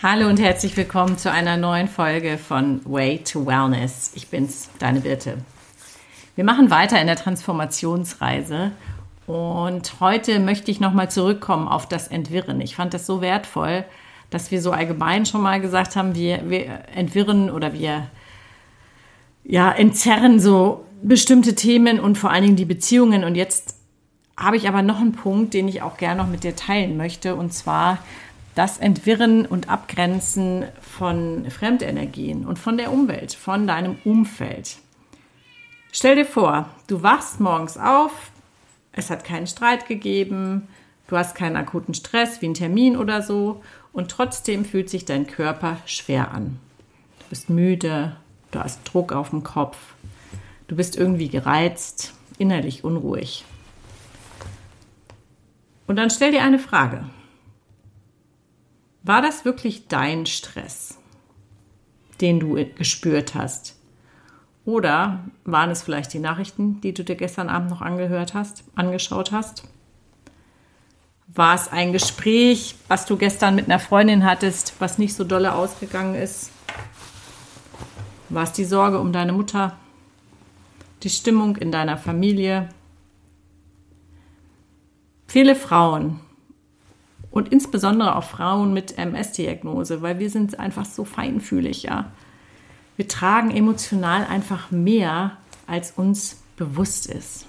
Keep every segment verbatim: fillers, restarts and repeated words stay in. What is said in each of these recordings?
Hallo und herzlich willkommen zu einer neuen Folge von Way to Wellness. Ich bin's, deine Birte. Wir machen weiter in der Transformationsreise und heute möchte ich nochmal zurückkommen auf das Entwirren. Ich fand das so wertvoll, dass wir so allgemein schon mal gesagt haben, wir, wir entwirren oder wir ja, entzerren so bestimmte Themen und vor allen Dingen die Beziehungen. Und jetzt habe ich aber noch einen Punkt, den ich auch gerne noch mit dir teilen möchte, und zwar das Entwirren und Abgrenzen von Fremdenergien und von der Umwelt, von deinem Umfeld. Stell dir vor, du wachst morgens auf, es hat keinen Streit gegeben, du hast keinen akuten Stress wie einen Termin oder so und trotzdem fühlt sich dein Körper schwer an. Du bist müde, du hast Druck auf dem Kopf, du bist irgendwie gereizt, innerlich unruhig. Und dann stell dir eine Frage. War das wirklich dein Stress, den du gespürt hast? Oder waren es vielleicht die Nachrichten, die du dir gestern Abend noch angehört hast, angeschaut hast? War es ein Gespräch, was du gestern mit einer Freundin hattest, was nicht so dolle ausgegangen ist? War es die Sorge um deine Mutter? Die Stimmung in deiner Familie? Viele Frauen und insbesondere auch Frauen mit M S-Diagnose, weil wir sind einfach so feinfühlig, ja. Wir tragen emotional einfach mehr, als uns bewusst ist.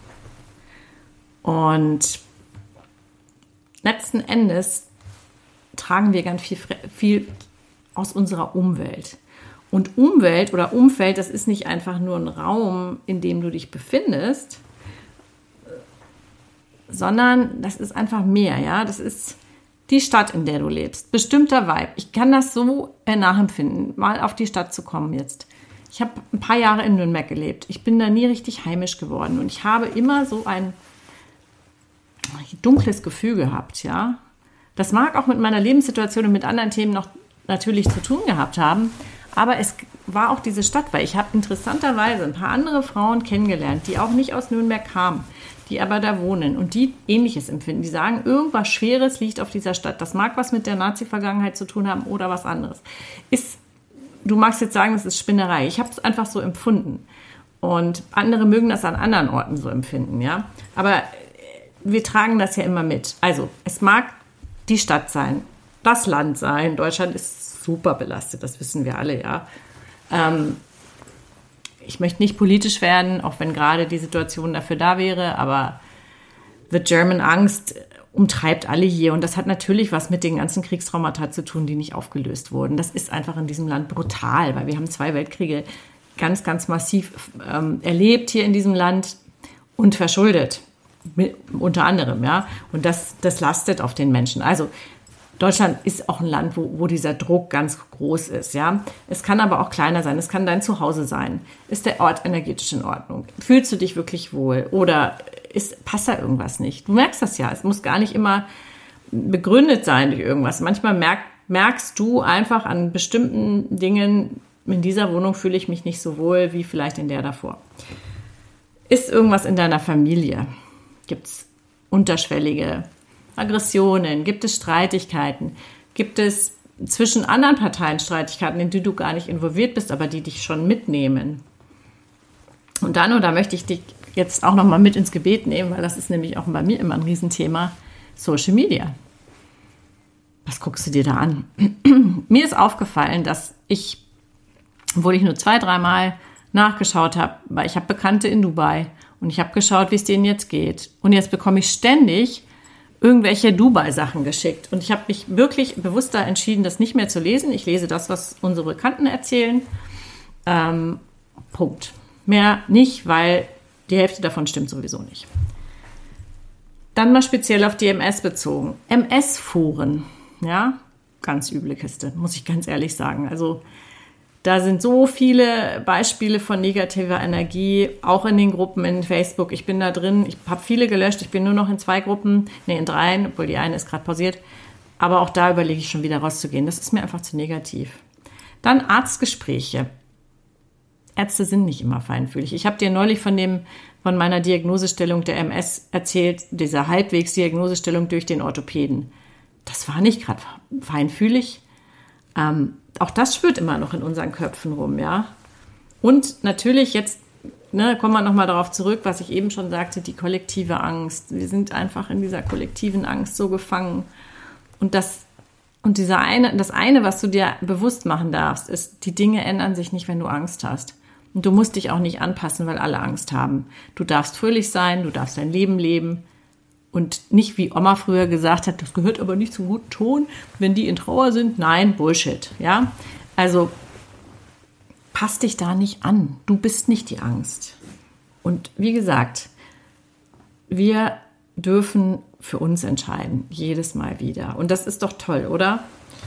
Und letzten Endes tragen wir ganz viel, viel aus unserer Umwelt. Und Umwelt oder Umfeld, das ist nicht einfach nur ein Raum, in dem du dich befindest, sondern das ist einfach mehr, ja. Das ist die Stadt, in der du lebst. Bestimmter Vibe. Ich kann das so nachempfinden, mal auf die Stadt zu kommen jetzt. Ich habe ein paar Jahre in Nürnberg gelebt. Ich bin da nie richtig heimisch geworden und ich habe immer so ein dunkles Gefühl gehabt, ja. Das mag auch mit meiner Lebenssituation und mit anderen Themen noch natürlich zu tun gehabt haben, aber es war auch diese Stadt, weil ich habe interessanterweise ein paar andere Frauen kennengelernt, die auch nicht aus Nürnberg kamen, die aber da wohnen und die Ähnliches empfinden. Die sagen, irgendwas Schweres liegt auf dieser Stadt. Das mag was mit der Nazi-Vergangenheit zu tun haben oder was anderes. Ist, du magst jetzt sagen, das ist Spinnerei. Ich habe es einfach so empfunden. Und andere mögen das an anderen Orten so empfinden, ja. Aber wir tragen das ja immer mit. Also, es mag die Stadt sein, das Land sein. Deutschland ist super belastet, das wissen wir alle, ja. Ähm, Ich möchte nicht politisch werden, auch wenn gerade die Situation dafür da wäre, aber the German Angst umtreibt alle hier. Und das hat natürlich was mit den ganzen Kriegstraumata zu tun, die nicht aufgelöst wurden. Das ist einfach in diesem Land brutal, weil wir haben zwei Weltkriege ganz, ganz massiv ähm, erlebt hier in diesem Land und verschuldet, mit, unter anderem, ja. Und das, das lastet auf den Menschen. Also Deutschland ist auch ein Land, wo, wo dieser Druck ganz groß ist, ja. Es kann aber auch kleiner sein. Es kann dein Zuhause sein. Ist der Ort energetisch in Ordnung? Fühlst du dich wirklich wohl? Oder ist, passt da irgendwas nicht? Du merkst das ja. Es muss gar nicht immer begründet sein durch irgendwas. Manchmal merk, merkst du einfach an bestimmten Dingen, in dieser Wohnung fühle ich mich nicht so wohl wie vielleicht in der davor. Ist irgendwas in deiner Familie? Gibt es unterschwellige Aggressionen? Gibt es Streitigkeiten? Gibt es zwischen anderen Parteien Streitigkeiten, in die du gar nicht involviert bist, aber die dich schon mitnehmen? Und dann, und da möchte ich dich jetzt auch nochmal mit ins Gebet nehmen, weil das ist nämlich auch bei mir immer ein Riesenthema, Social Media. Was guckst du dir da an? Mir ist aufgefallen, dass ich, obwohl ich nur zwei, dreimal nachgeschaut habe, weil ich habe Bekannte in Dubai und ich habe geschaut, wie es denen jetzt geht. Und jetzt bekomme ich ständig irgendwelche Dubai-Sachen geschickt. Und ich habe mich wirklich bewusster entschieden, das nicht mehr zu lesen. Ich lese das, was unsere Bekannten erzählen. Ähm, Punkt. Mehr nicht, weil die Hälfte davon stimmt sowieso nicht. Dann mal speziell auf die M S bezogen. M S-Foren, ja, ganz üble Kiste, muss ich ganz ehrlich sagen. Also da sind so viele Beispiele von negativer Energie, auch in den Gruppen in Facebook. Ich bin da drin, ich habe viele gelöscht, ich bin nur noch in zwei Gruppen, nee, in dreien, obwohl die eine ist gerade pausiert. Aber auch da überlege ich schon wieder rauszugehen. Das ist mir einfach zu negativ. Dann Arztgespräche. Ärzte sind nicht immer feinfühlig. Ich habe dir neulich von dem von meiner Diagnosestellung der M S erzählt, dieser halbwegs Diagnosestellung durch den Orthopäden. Das war nicht gerade feinfühlig. Ähm, auch das schwirrt immer noch in unseren Köpfen rum, ja. Und natürlich jetzt, ne, kommen wir nochmal darauf zurück, was ich eben schon sagte, die kollektive Angst. Wir sind einfach in dieser kollektiven Angst so gefangen. Und das, und dieser eine, das eine, was du dir bewusst machen darfst, ist, die Dinge ändern sich nicht, wenn du Angst hast. Und du musst dich auch nicht anpassen, weil alle Angst haben. Du darfst fröhlich sein, du darfst dein Leben leben. Und nicht, wie Oma früher gesagt hat, das gehört aber nicht zum guten Ton, wenn die in Trauer sind. Nein, Bullshit, ja. Also, pass dich da nicht an. Du bist nicht die Angst. Und wie gesagt, wir dürfen für uns entscheiden, jedes Mal wieder. Und das ist doch toll, oder?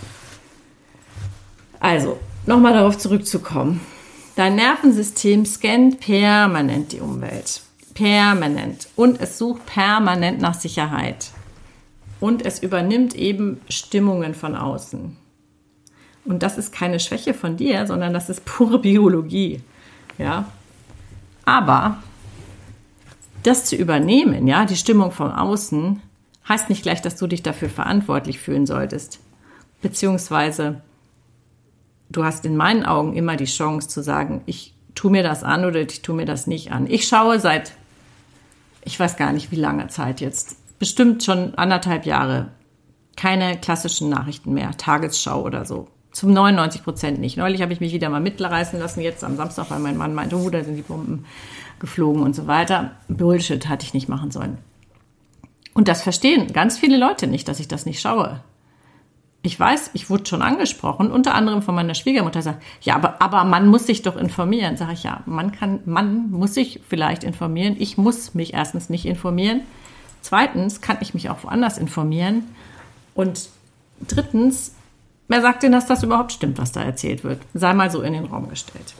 Also, nochmal darauf zurückzukommen. Dein Nervensystem scannt permanent die Umwelt. Permanent. Und es sucht permanent nach Sicherheit. Und es übernimmt eben Stimmungen von außen. Und das ist keine Schwäche von dir, sondern das ist pure Biologie. Ja? Aber das zu übernehmen, ja, die Stimmung von außen, heißt nicht gleich, dass du dich dafür verantwortlich fühlen solltest. Beziehungsweise, du hast in meinen Augen immer die Chance zu sagen, ich tue mir das an oder ich tue mir das nicht an. Ich schaue seit, ich weiß gar nicht wie lange Zeit jetzt, bestimmt schon anderthalb Jahre, keine klassischen Nachrichten mehr, Tagesschau oder so. Zum neunundneunzig Prozent nicht. Neulich habe ich mich wieder mal mitreißen lassen, jetzt am Samstag, weil mein Mann meinte, oh, da sind die Bomben geflogen und so weiter. Bullshit, hatte ich nicht machen sollen. Und das verstehen ganz viele Leute nicht, dass ich das nicht schaue. Ich weiß, ich wurde schon angesprochen, unter anderem von meiner Schwiegermutter, sagt, ja, aber, aber man muss sich doch informieren. Sage ich, ja, man kann, man muss sich vielleicht informieren. Ich muss mich erstens nicht informieren. Zweitens kann ich mich auch woanders informieren. Und drittens, wer sagt denn, dass das überhaupt stimmt, was da erzählt wird? Sei mal so in den Raum gestellt.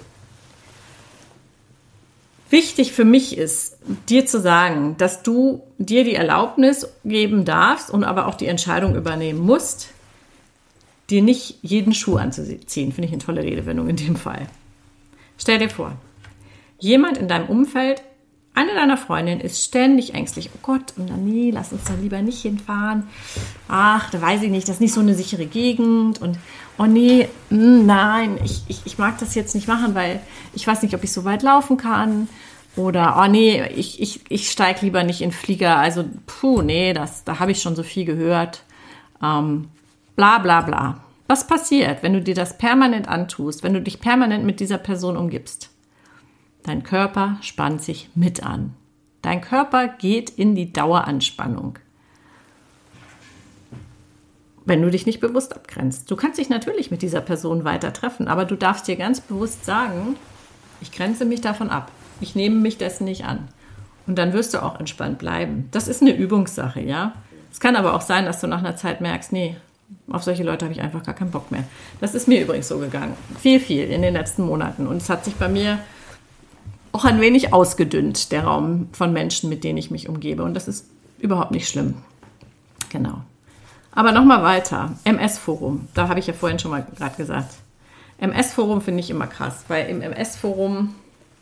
Wichtig für mich ist, dir zu sagen, dass du dir die Erlaubnis geben darfst und aber auch die Entscheidung übernehmen musst, dir nicht jeden Schuh anzuziehen. Finde ich eine tolle Redewendung in dem Fall. Stell dir vor, jemand in deinem Umfeld, eine deiner Freundinnen ist ständig ängstlich. Oh Gott, und dann, nee, lass uns da lieber nicht hinfahren. Ach, da weiß ich nicht, das ist nicht so eine sichere Gegend. Und oh nee, mh, nein, ich, ich, ich mag das jetzt nicht machen, weil ich weiß nicht, ob ich so weit laufen kann. Oder, oh nee, ich, ich, ich steige lieber nicht in den Flieger. Also, puh, nee, das, da habe ich schon so viel gehört. Ähm, bla bla bla. Was passiert, wenn du dir das permanent antust, wenn du dich permanent mit dieser Person umgibst? Dein Körper spannt sich mit an. Dein Körper geht in die Daueranspannung. Wenn du dich nicht bewusst abgrenzt. Du kannst dich natürlich mit dieser Person weiter treffen, aber du darfst dir ganz bewusst sagen, ich grenze mich davon ab. Ich nehme mich dessen nicht an. Und dann wirst du auch entspannt bleiben. Das ist eine Übungssache, ja. Es kann aber auch sein, dass du nach einer Zeit merkst, nee, auf solche Leute habe ich einfach gar keinen Bock mehr. Das ist mir übrigens so gegangen. Viel, viel in den letzten Monaten. Und es hat sich bei mir auch ein wenig ausgedünnt, der Raum von Menschen, mit denen ich mich umgebe. Und das ist überhaupt nicht schlimm. Genau. Aber nochmal weiter. M S-Forum. Da habe ich ja vorhin schon mal gerade gesagt. M S-Forum finde ich immer krass, weil im M S-Forum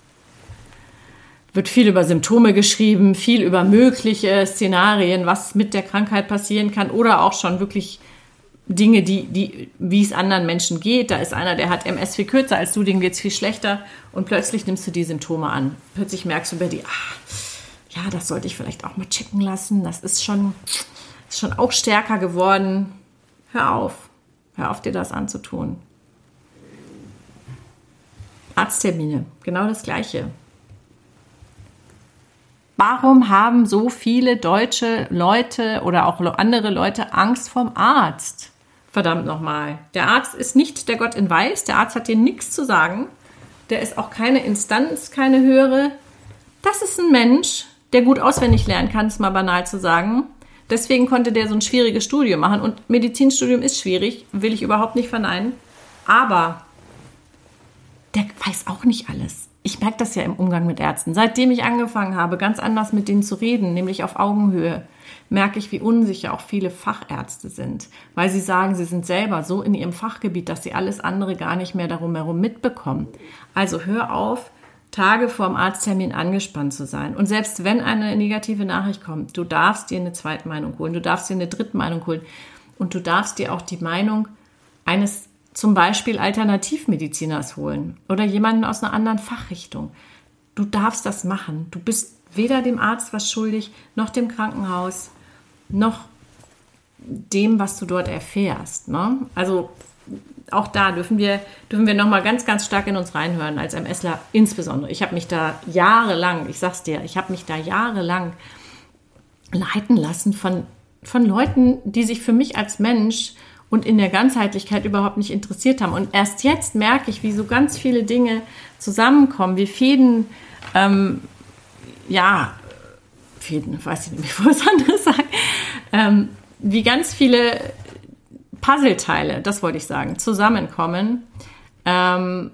wird viel über Symptome geschrieben, viel über mögliche Szenarien, was mit der Krankheit passieren kann oder auch schon wirklich Dinge, die, die, wie es anderen Menschen geht. Da ist einer, der hat M S viel kürzer als du, dem geht es viel schlechter und plötzlich nimmst du die Symptome an. Plötzlich merkst du bei dir, ach, ja, das sollte ich vielleicht auch mal checken lassen. Das ist schon, ist schon auch stärker geworden. Hör auf. Hör auf, dir das anzutun. Arzttermine, genau das Gleiche. Warum haben so viele deutsche Leute oder auch andere Leute Angst vorm Arzt? Verdammt nochmal. Der Arzt ist nicht der Gott in Weiß. Der Arzt hat dir nichts zu sagen. Der ist auch keine Instanz, keine höhere. Das ist ein Mensch, der gut auswendig lernen kann, ist mal banal zu sagen. Deswegen konnte der so ein schwieriges Studium machen. Und Medizinstudium ist schwierig, will ich überhaupt nicht verneinen. Aber der weiß auch nicht alles. Ich merke das ja im Umgang mit Ärzten. Seitdem ich angefangen habe, ganz anders mit denen zu reden, nämlich auf Augenhöhe, merke ich, wie unsicher auch viele Fachärzte sind, weil sie sagen, sie sind selber so in ihrem Fachgebiet, dass sie alles andere gar nicht mehr darum herum mitbekommen. Also hör auf, Tage vor dem Arzttermin angespannt zu sein. Und selbst wenn eine negative Nachricht kommt, du darfst dir eine Zweitmeinung holen, du darfst dir eine Drittmeinung holen und du darfst dir auch die Meinung eines zum Beispiel Alternativmediziners holen oder jemanden aus einer anderen Fachrichtung. Du darfst das machen. Du bist weder dem Arzt was schuldig, noch dem Krankenhaus, noch dem, was du dort erfährst. Ne? Also auch da dürfen wir, dürfen wir nochmal ganz, ganz stark in uns reinhören, als MSler insbesondere. Ich habe mich da jahrelang, ich sag's dir, ich habe mich da jahrelang leiten lassen von, von Leuten, die sich für mich als Mensch und in der Ganzheitlichkeit überhaupt nicht interessiert haben. Und erst jetzt merke ich, wie so ganz viele Dinge zusammenkommen, wie Fäden, ähm, ja, Fäden, weiß ich nicht, bevor ich was anderes sage, ähm, wie ganz viele Puzzleteile, das wollte ich sagen, zusammenkommen, ähm,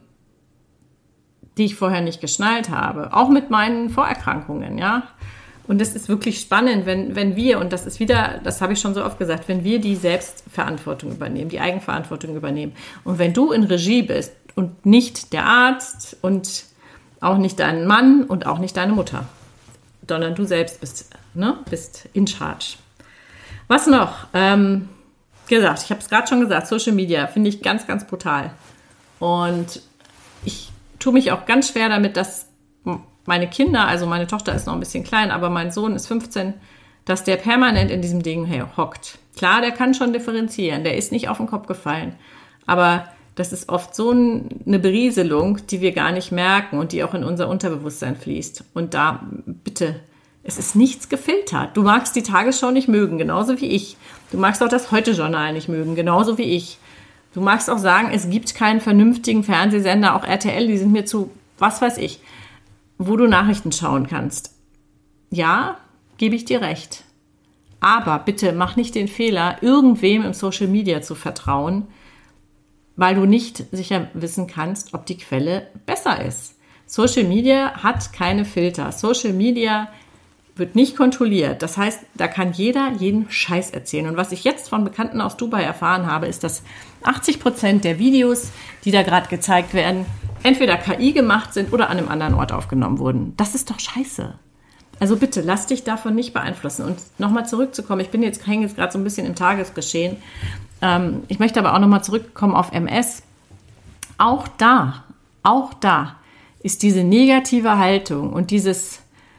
die ich vorher nicht geschnallt habe. Auch mit meinen Vorerkrankungen, ja. Und es ist wirklich spannend, wenn, wenn wir, und das ist wieder, das habe ich schon so oft gesagt, wenn wir die Selbstverantwortung übernehmen, die Eigenverantwortung übernehmen. Und wenn du in Regie bist und nicht der Arzt und auch nicht dein Mann und auch nicht deine Mutter, sondern du selbst bist, ne, bist in charge. Was noch? Ähm, gesagt, ich habe es gerade schon gesagt, Social Media finde ich ganz, ganz brutal. Und ich tue mich auch ganz schwer damit, dass meine Kinder, also meine Tochter ist noch ein bisschen klein, aber mein Sohn ist fünfzehn, dass der permanent in diesem Ding hey, hockt. Klar, der kann schon differenzieren, der ist nicht auf den Kopf gefallen, aber das ist oft so eine Berieselung, die wir gar nicht merken und die auch in unser Unterbewusstsein fließt. Und da, bitte, es ist nichts gefiltert. Du magst die Tagesschau nicht mögen, genauso wie ich. Du magst auch das Heute-Journal nicht mögen, genauso wie ich. Du magst auch sagen, es gibt keinen vernünftigen Fernsehsender, auch R T L, die sind mir zu, was weiß ich, wo du Nachrichten schauen kannst. Ja, gebe ich dir recht. Aber bitte mach nicht den Fehler, irgendwem im Social Media zu vertrauen, weil du nicht sicher wissen kannst, ob die Quelle besser ist. Social Media hat keine Filter. Social Media wird nicht kontrolliert. Das heißt, da kann jeder jeden Scheiß erzählen. Und was ich jetzt von Bekannten aus Dubai erfahren habe, ist, dass achtzig Prozent der Videos, die da gerade gezeigt werden, entweder K I gemacht sind oder an einem anderen Ort aufgenommen wurden. Das ist doch scheiße. Also bitte, lass dich davon nicht beeinflussen. Und nochmal zurückzukommen, ich bin jetzt, hänge jetzt gerade so ein bisschen im Tagesgeschehen. Ähm, ich möchte aber auch nochmal zurückkommen auf M S. Auch da, auch da ist diese negative Haltung und dieses,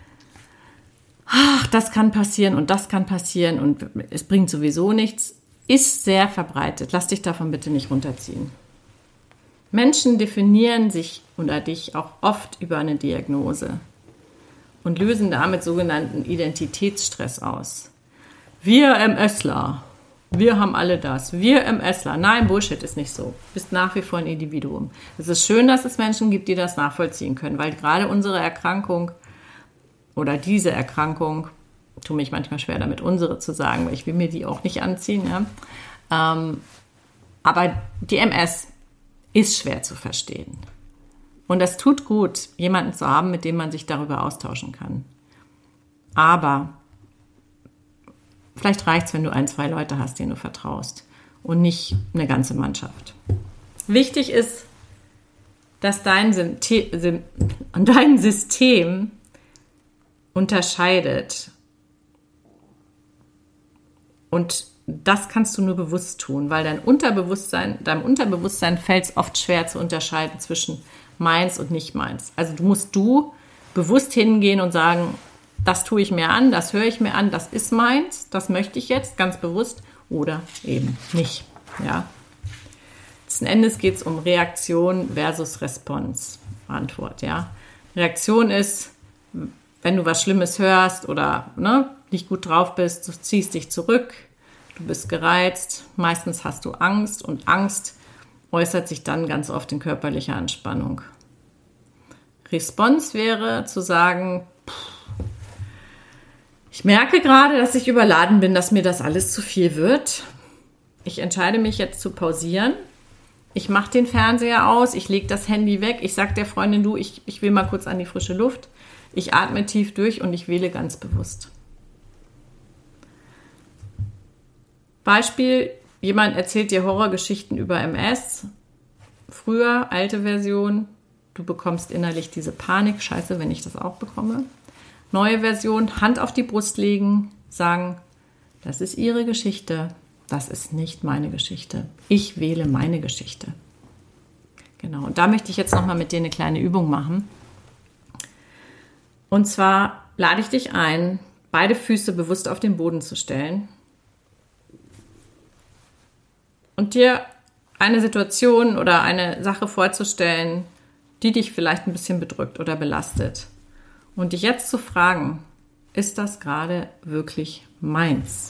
ach, das kann passieren und das kann passieren und es bringt sowieso nichts, ist sehr verbreitet. Lass dich davon bitte nicht runterziehen. Menschen definieren sich oder dich auch oft über eine Diagnose und lösen damit sogenannten Identitätsstress aus. Wir MSler, wir haben alle das. Wir MSler. Nein, Bullshit ist nicht so. Du bist nach wie vor ein Individuum. Es ist schön, dass es Menschen gibt, die das nachvollziehen können, weil gerade unsere Erkrankung oder diese Erkrankung, tue mich manchmal schwer damit, unsere zu sagen, weil ich will mir die auch nicht anziehen. Ja? Ähm, aber die M S ist schwer zu verstehen. Und es tut gut, jemanden zu haben, mit dem man sich darüber austauschen kann. Aber vielleicht reicht es, wenn du ein, zwei Leute hast, denen du vertraust und nicht eine ganze Mannschaft. Wichtig ist, dass dein System, dein System unterscheidet. Und das kannst du nur bewusst tun, weil dein Unterbewusstsein, deinem Unterbewusstsein fällt es oft schwer zu unterscheiden zwischen meins und nicht meins. Also du musst du bewusst hingehen und sagen, das tue ich mir an, das höre ich mir an, das ist meins, das möchte ich jetzt ganz bewusst oder eben nicht. Ja. Letzten Endes geht es um Reaktion versus Response. Antwort, ja. Reaktion ist, wenn du was Schlimmes hörst oder ne, nicht gut drauf bist, du ziehst dich zurück, du bist gereizt, meistens hast du Angst und Angst äußert sich dann ganz oft in körperlicher Anspannung. Response wäre zu sagen, pff, ich merke gerade, dass ich überladen bin, dass mir das alles zu viel wird. Ich entscheide mich jetzt zu pausieren. Ich mache den Fernseher aus, ich lege das Handy weg, ich sage der Freundin, du, ich, ich will mal kurz an die frische Luft. Ich atme tief durch und ich wähle ganz bewusst. Beispiel, jemand erzählt dir Horrorgeschichten über M S. Früher, alte Version, du bekommst innerlich diese Panik, scheiße, wenn ich das auch bekomme. Neue Version, Hand auf die Brust legen, sagen, das ist ihre Geschichte. das ist nicht meine Geschichte. Ich wähle meine Geschichte. Genau, und da möchte ich jetzt nochmal mit dir eine kleine Übung machen. Und zwar lade ich dich ein, beide Füße bewusst auf den Boden zu stellen und dir eine Situation oder eine Sache vorzustellen, die dich vielleicht ein bisschen bedrückt oder belastet. Und dich jetzt zu fragen, ist das gerade wirklich meins?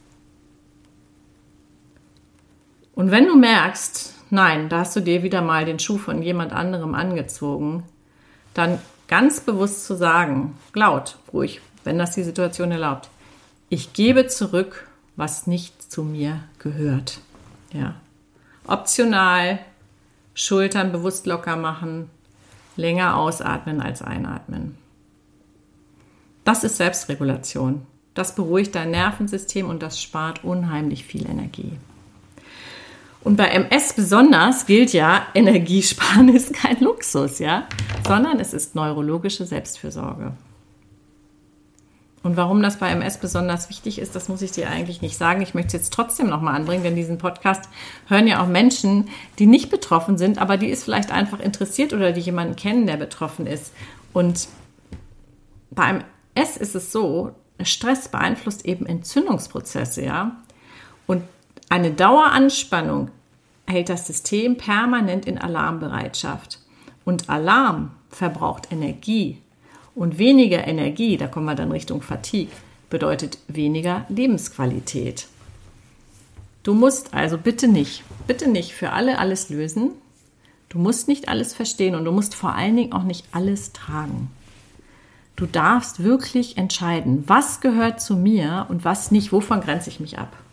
Und wenn du merkst, nein, da hast du dir wieder mal den Schuh von jemand anderem angezogen, dann ganz bewusst zu sagen, laut, ruhig, wenn das die Situation erlaubt, ich gebe zurück, was nicht zu mir gehört. Ja. Optional, Schultern bewusst locker machen, länger ausatmen als einatmen. Das ist Selbstregulation. Das beruhigt dein Nervensystem und das spart unheimlich viel Energie. Und bei M S besonders gilt ja, Energiesparen ist kein Luxus, ja, sondern es ist neurologische Selbstfürsorge. Und warum das bei M S besonders wichtig ist, das muss ich dir eigentlich nicht sagen. Ich möchte es jetzt trotzdem nochmal anbringen, denn diesen Podcast hören ja auch Menschen, die nicht betroffen sind, aber die es vielleicht einfach interessiert oder die jemanden kennen, der betroffen ist. Und bei M S ist es so, Stress beeinflusst eben Entzündungsprozesse, ja. Und eine Daueranspannung hält das System permanent in Alarmbereitschaft. Und Alarm verbraucht Energie. Und weniger Energie, da kommen wir dann Richtung Fatigue, bedeutet weniger Lebensqualität. Du musst also bitte nicht, bitte nicht für alle alles lösen. Du musst nicht alles verstehen und du musst vor allen Dingen auch nicht alles tragen. Du darfst wirklich entscheiden, was gehört zu mir und was nicht, wovon grenze ich mich ab.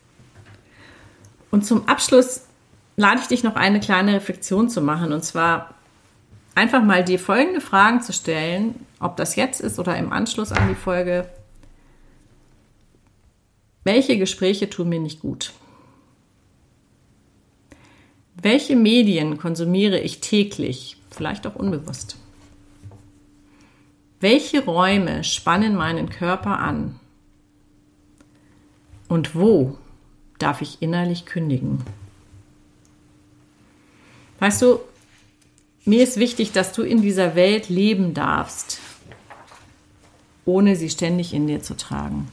Und zum Abschluss lade ich dich noch eine kleine Reflexion zu machen, und zwar einfach mal dir folgende Fragen zu stellen, ob das jetzt ist oder im Anschluss an die Folge. Welche Gespräche tun mir nicht gut? Welche Medien konsumiere ich täglich, vielleicht auch unbewusst? Welche Räume spannen meinen Körper an? Und wo darf ich innerlich kündigen? Weißt du, mir ist wichtig, dass du in dieser Welt leben darfst, ohne sie ständig in dir zu tragen.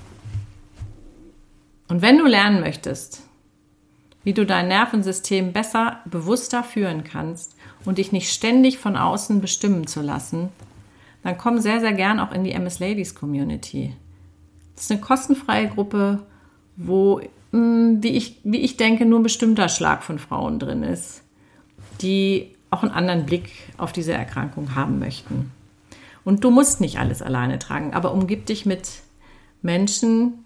Und wenn du lernen möchtest, wie du dein Nervensystem besser, bewusster führen kannst und dich nicht ständig von außen bestimmen zu lassen, dann komm sehr, sehr gern auch in die M S Ladies Community. Das ist eine kostenfreie Gruppe, wo, wie ich, wie ich denke, nur ein bestimmter Schlag von Frauen drin ist, die auch einen anderen Blick auf diese Erkrankung haben möchten. Und du musst nicht alles alleine tragen, aber umgib dich mit Menschen,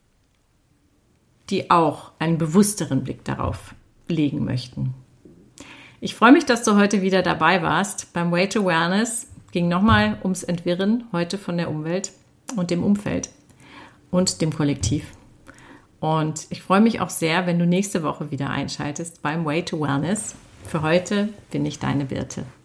die auch einen bewussteren Blick darauf legen möchten. Ich freue mich, dass du heute wieder dabei warst. Beim Way to Wellness ging nochmal ums Entwirren, heute von der Umwelt und dem Umfeld und dem Kollektiv. Und ich freue mich auch sehr, wenn du nächste Woche wieder einschaltest beim Way to Wellness. Für heute bin ich deine Birte.